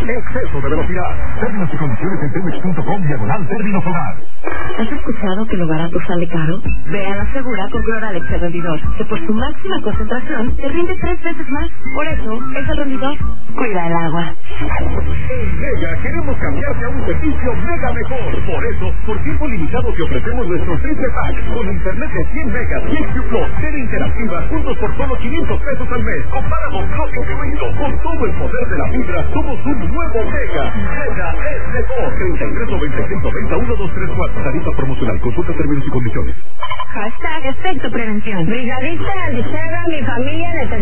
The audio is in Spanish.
exceso de velocidad. Términos y condiciones en telmex.com/términos hogar. ¿Has escuchado que lo barato sale caro? Ve a la segura con Cloralex el rendidor, que por su máxima concentración te rinde 3 veces más. Por eso, es el rendidor. Cuida el agua. En Mega queremos cambiarte a un servicio mega mejor. Por eso, por tiempo limitado te ofrecemos nuestro triple pack con internet de 100 megas y XQ Plus, tele interactiva, juntos por solo 500 pesos al mes. Comparado Plus incluido. Con todo el poder de la fibra, somos un nuevo Mega. Mega es mejor. 3396901234. Tarifa promocional. Consulta términos y condiciones. Hashtag efecto prevención. Brigadista Aldicerra, mi familia de